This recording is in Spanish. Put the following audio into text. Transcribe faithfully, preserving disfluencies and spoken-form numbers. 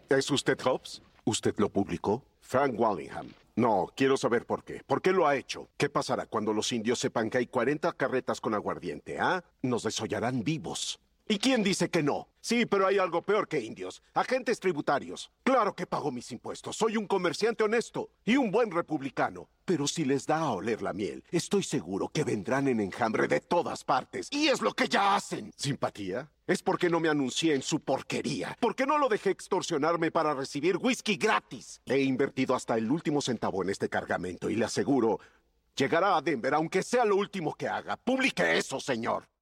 ¿Es usted Hobbs? ¿Usted lo publicó? Frank Wallingham. No, quiero saber por qué. ¿Por qué lo ha hecho? ¿Qué pasará cuando los indios sepan que hay cuarenta carretas con aguardiente, ah? Nos desollarán vivos. ¿Y quién dice que no? Sí, pero hay algo peor que indios. Agentes tributarios. Claro que pago mis impuestos. Soy un comerciante honesto y un buen republicano. Pero si les da a oler la miel, estoy seguro que vendrán en enjambre de todas partes. Y es lo que ya hacen. ¿Simpatía? Es porque no me anuncié en su porquería. ¿Por qué no lo dejé extorsionarme para recibir whisky gratis? He invertido hasta el último centavo en este cargamento y le aseguro, llegará a Denver aunque sea lo último que haga. Publique eso, señor.